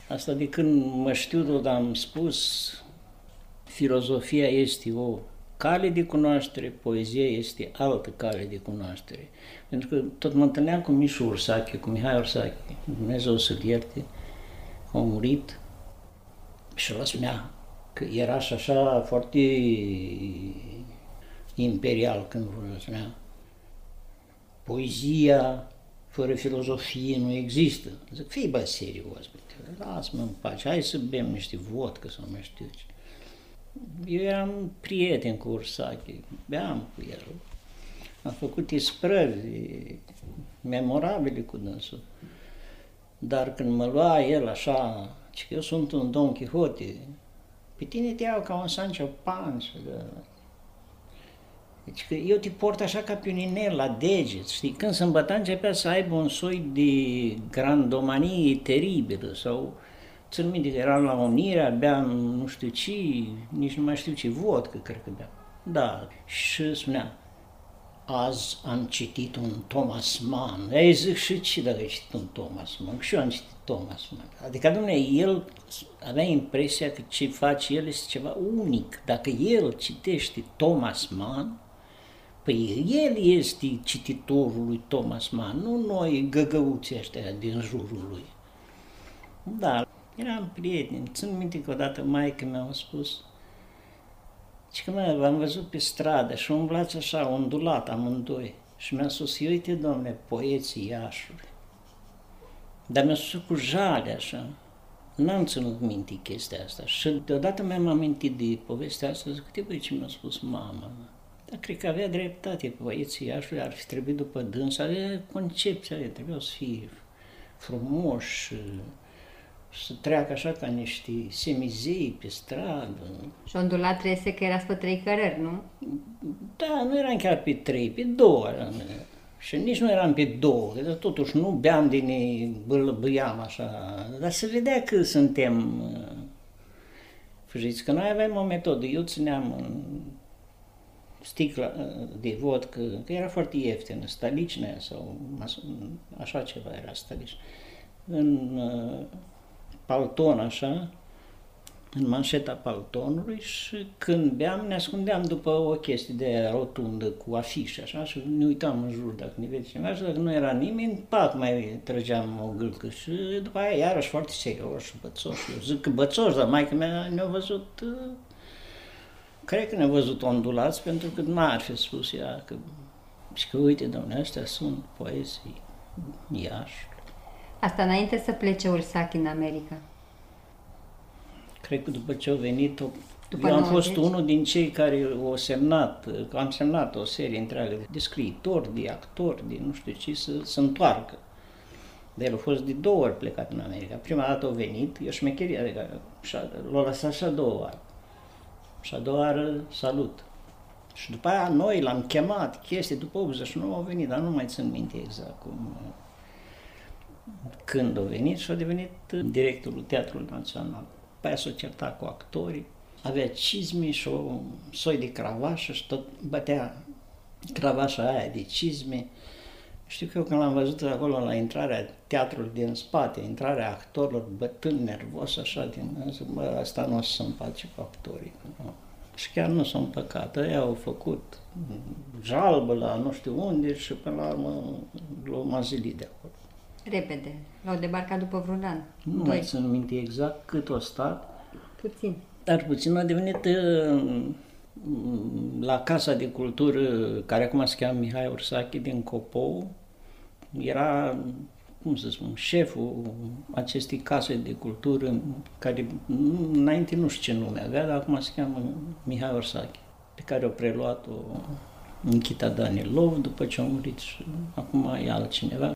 Asta de când mă știu tot am spus, filozofia este o cale de cunoaștere, poezia este altă cale de cunoaștere. Pentru că tot mă întâlneam cu Mișu Ursache, cu Mihai Ursache, Dumnezeu să-l ierte, au murit și ăla spunea că era și așa foarte imperial când spunea poezia fără filozofie nu există. Zic, fii bă serios, lasă-mă în pace, hai să bem niște vodcă sau mai știu ce. Eu eram prieten cu Ursache, beam cu el, am făcut isprăvi memorabile cu dânsul. Dar când mă lua el așa, că eu sunt un Don Quixote, pe tine te iau ca un Sancho Panza. Deci că eu te port așa ca pe un inel la deget, știi? Când se îmbăta începea să aibă un soi de grandomanie teribilă sau... Țin minte că eram la Unirea, beam nu știu ce, nici nu mai știu ce vodcă, cred că beam. Da, și spunea, azi am citit un Thomas Mann. Ei zic, și ce dacă ai citit un Thomas Mann? Și eu am citit Thomas Mann. Adică, dom'le, el avea impresia că ce face el este ceva unic. Dacă el citește Thomas Mann, păi el este cititorul lui Thomas Mann, nu noi găgăuții ăștia din jurul lui. Da, eram prieteni. Țin minte că odată maică mi-a spus că v-am văzut pe stradă și umblați așa, ondulat amândoi. Și mi-a spus, uite, domnule, poeții Iașului. Dar mi-a spus cu jale așa. N-am ținut minte chestia asta. Și deodată mi-am amintit de povestea asta, zic, uite, băi, ce mi-a spus mama. Dar cred că avea dreptate, poeții Iașului ar fi trebuit după dâns, avea concepția, trebuiau să fie frumoși, să treacă așa ca niște semizei pe stradă. Și ondulat trebuie că erați pe 3 cărări, nu? Da, nu eram chiar pe 3, pe 2. Și nici nu eram pe 2, dar totuși nu beam din bâlbâiam așa. Dar se vedea că suntem fâjiți, că noi aveam o metodă. Eu țineam în sticla de vodcă, că era foarte ieftină, Stalicinea sau așa ceva era Stalicinea. În palton așa, în manșeta paltonului și când beam ne ascundeam după o chestie de rotundă cu afișe așa și ne uitam în jur dacă ne vede cineva și dacă nu era nimeni, pac, mai trăgeam o gâlcă și după aia iarăși foarte serios și bățoși. Eu zic că bățoși, dar maică mea ne-a văzut, cred că ne-a văzut ondulați pentru că n-ar fi spus ea că, și că uite, dom'le, astea sunt poezii Iași. Asta înainte să plece Ursache în America. Cred că după ce au venit, după eu am 90. fost unul din cei care am semnat o serie întreagă de scriitori, de actori, de nu știu ce, să întoarcă. Dar el a fost de 2 ori plecat în America. Prima dată a venit, eu șmecheria, adică l-a lăsat și a 2 oară. Și a 2 oară salut. Și după aia noi l-am chemat, chestii, după 89 au venit, dar nu mai țin minte exact când a venit și a devenit directorul Teatrului Național. După aia s-a certat cu actorii, avea cizme și o soi de cravașă și tot bătea cravașa aia de cizme. Știu că eu când l-am văzut acolo la intrarea teatrului din spate, intrarea actorilor, bătând nervos așa, zic, bă, asta nu o să se împace cu actorii. Nu. Și chiar nu s-au împăcat. Ei au făcut jalbă la nu știu unde și până la urmă l-au mazilit de acolo. Repede. L-au debarcat după vreun an. Nu mai țin minte exact cât o stat. Puțin. Dar puțin a devenit la Casa de Cultură, care acum se cheamă Mihai Ursache din Copou, era, cum să spun, șeful acestei case de cultură, care înainte nu știu ce nume avea, dar acum se cheamă Mihai Ursache, pe care a preluat-o Nichita Danilov după ce a murit și acum e altcineva.